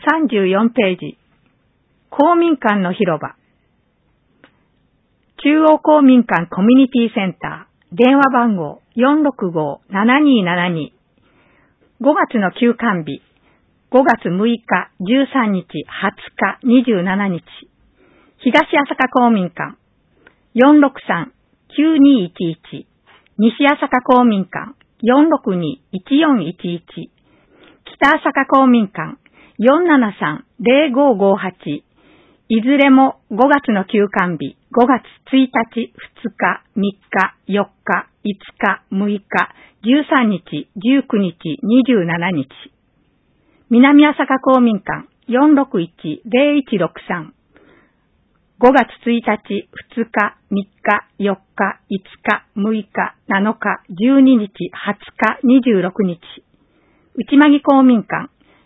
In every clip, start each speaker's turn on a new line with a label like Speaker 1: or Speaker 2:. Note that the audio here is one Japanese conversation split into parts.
Speaker 1: 34ページ。公民館の広場。中央公民館コミュニティセンター。電話番号 465-7272。5月の休館日。5月6日、13日、20日、27日。東朝霞公民館。463-9211。西朝霞公民館。462-1411。北朝霞公民館。473-0558。いずれも5月の休館日、5月1日、2日、3日、4日、5日、6日、13日、19日、27日。南朝霞公民館 461-0163。5月1日、2日、3日、4日、5日、6日、7日、12日、20日、26日。内間木公民館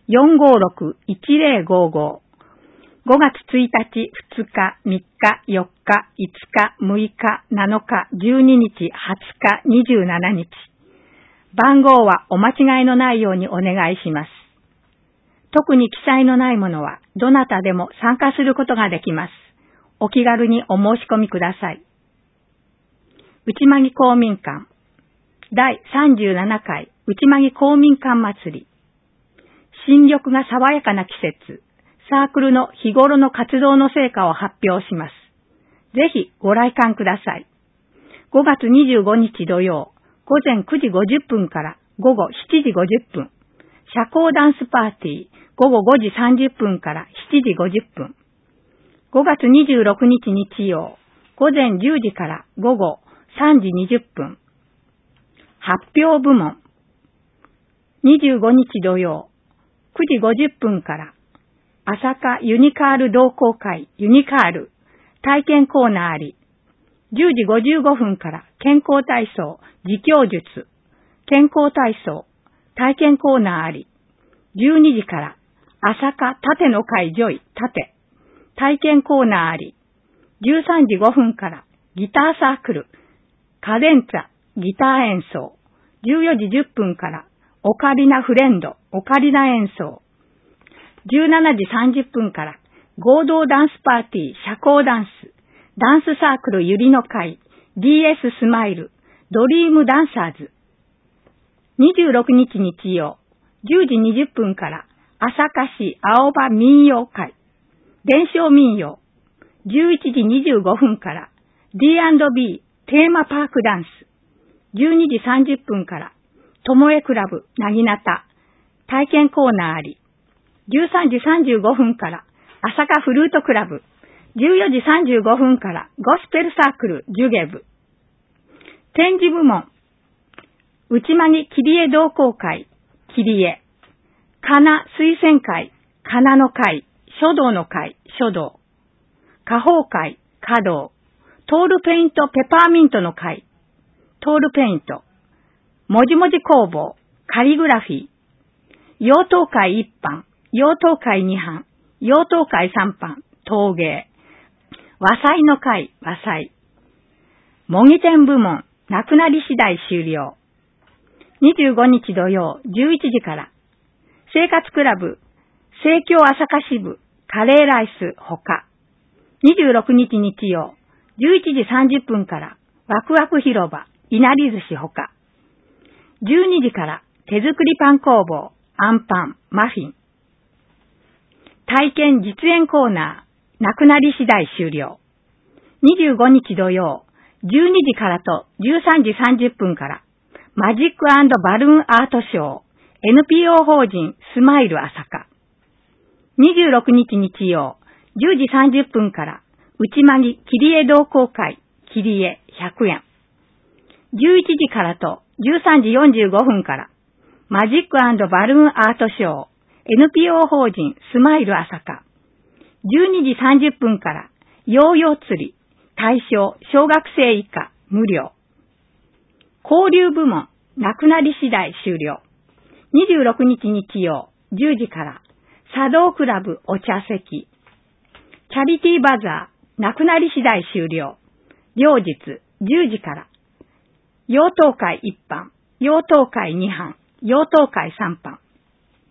Speaker 1: 456-1055。5月1日、2日、3日、4日、5日、6日、7日、12日、20日、27日。番号はお間違いのないようにお願いします。特に記載のないものは、どなたでも参加することができます。お気軽にお申し込みください。内間木公民館第37回内間木公民館祭り。新緑が爽やかな季節。サークルの日頃の活動の成果を発表します。ぜひご来館ください。5月25日土曜、午前9時50分から午後7時50分。社交ダンスパーティー、午後5時30分から7時50分。5月26日日曜、午前10時から午後3時20分。発表部門。25日土曜、9時50分から朝霞ユニカール同好会ユニカール体験コーナーあり、10時55分から健康体操自供術健康体操体験コーナーあり、12時から朝霞盾の会ジョイ盾体験コーナーあり、13時5分からギターサークルカデンツァギター演奏、14時10分からオカリナフレンドオカリナ演奏、17時30分から合同ダンスパーティー社交ダンス、ダンスサークルゆりの会、DS スマイル、ドリームダンサーズ。26日日曜、10時20分から朝霞市青葉民謡会、伝承民謡。11時25分から D&B テーマパークダンス。12時30分からともえクラブなぎなた体験コーナーあり。13時35分から朝霞フルートクラブ、14時35分からゴスペルサークルジュゲブ。展示部門、内間木切り絵同好会、切り絵、かな推薦会、かなの会、書道の会、書道、花宝会、華道、トールペイントペパーミントの会、トールペイント、もじもじ工房、カリグラフィー、妖刀会一般、妖刀会二班、妖刀会三班、陶芸、和裁の会、和裁、模擬店部門、なくなり次第終了。25日土曜、11時から、生活クラブ、生協朝霞支部、カレーライス、ほか。26日日曜、11時30分から、ワクワク広場、いなり寿司ほか。12時から、手作りパン工房、アンパン、マフィン。体験実演コーナー、なくなり次第終了。25日土曜、12時からと13時30分から、マジック&バルーンアートショー、NPO 法人スマイル朝霞。26日日曜、10時30分から、内間木切り絵同好会、切り絵100円。11時からと13時45分から、マジック&バルーンアートショー、NPO 法人スマイル朝霞。12時30分から、ヨーヨー釣り、対象、小学生以下、無料。交流部門、なくなり次第終了。26日日曜、10時から、茶道クラブお茶席。チャリティーバザー、なくなり次第終了。両日、10時から、妖刀会一班、妖刀会二班、妖刀会三班。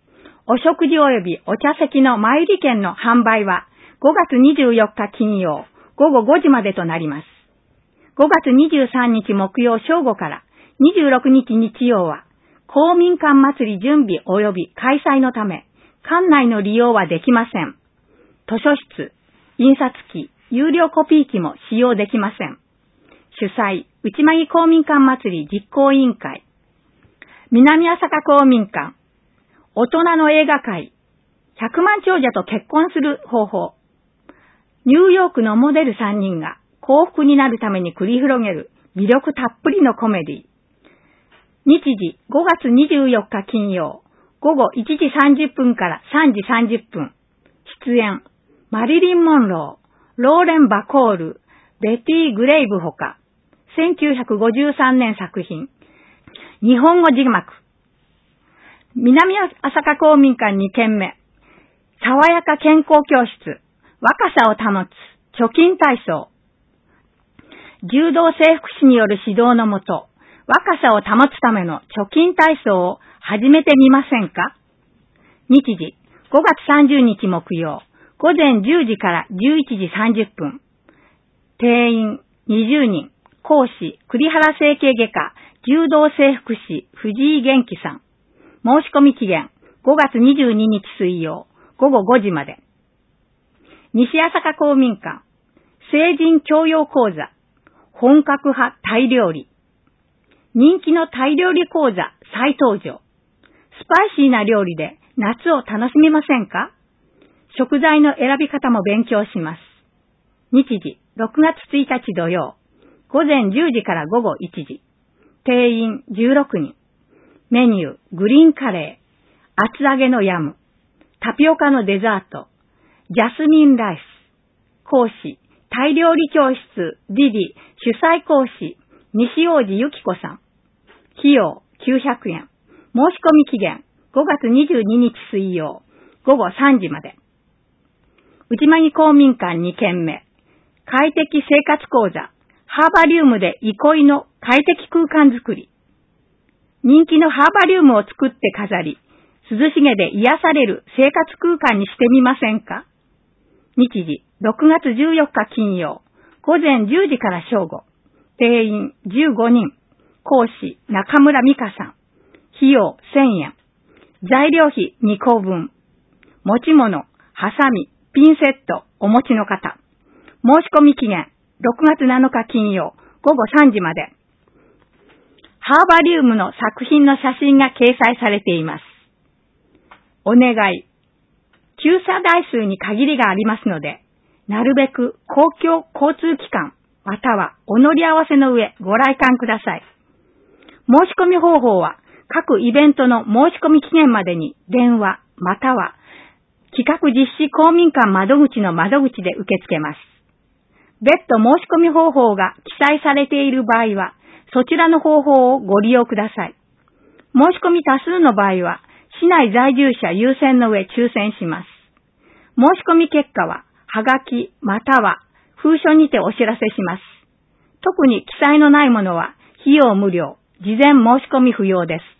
Speaker 1: お食事及びお茶席の前売り券の販売は5月24日金曜午後5時までとなります。5月23日木曜正午から26日日曜は公民館祭り準備及び開催のため館内の利用はできません。図書室、印刷機、有料コピー機も使用できません。主催、内間木公民館祭り実行委員会、南朝霞公民館、大人の映画会、100万長者と結婚する方法、ニューヨークのモデル3人が幸福になるために繰り広げる魅力たっぷりのコメディ。日時5月24日金曜、午後1時30分から3時30分。出演、マリリン・モンロー、ローレン・バコール、ベティ・グレイブほか、1953年作品、日本語字幕。南朝霞公民館2軒目、爽やか健康教室、若さを保つ、貯金体操。柔道整復師による指導のもと、若さを保つための貯金体操を始めてみませんか？日時、5月30日木曜、午前10時から11時30分。定員20人、講師、栗原整形外科、柔道整復師、藤井元気さん。申し込み期限、5月22日水曜、午後5時まで。西朝霞公民館、成人教養講座、本格派タイ料理。人気のタイ料理講座再登場。スパイシーな料理で夏を楽しみませんか？食材の選び方も勉強します。日時、6月1日土曜、午前10時から午後1時。定員16人。メニュー、グリーンカレー、厚揚げのヤム、タピオカのデザート、ジャスミンライス。講師、タイ料理教室ディディ主催講師、西王子ゆき子さん。費用900円。申し込み期限5月22日水曜午後3時まで。内間木公民館2軒目、快適生活講座、ハーバリウムで憩いの快適空間づくり。人気のハーバリウムを作って飾り、涼しげで癒される生活空間にしてみませんか？日時、6月14日金曜、午前10時から正午。定員15人。講師、中村美香さん。費用1000円。材料費2個分。持ち物、ハサミ、ピンセット、お持ちの方。申し込み期限、6月7日金曜、午後3時まで。ハーバリウムの作品の写真が掲載されています。お願い。駐車台数に限りがありますので、なるべく公共交通機関、またはお乗り合わせの上ご来館ください。申し込み方法は、各イベントの申し込み期限までに電話、または企画実施公民館窓口の窓口で受け付けます。別途申し込み方法が記載されている場合は、そちらの方法をご利用ください。申し込み多数の場合は、市内在住者優先の上抽選します。申し込み結果は、はがきまたは封書にてお知らせします。特に記載のないものは費用無料、事前申し込み不要です。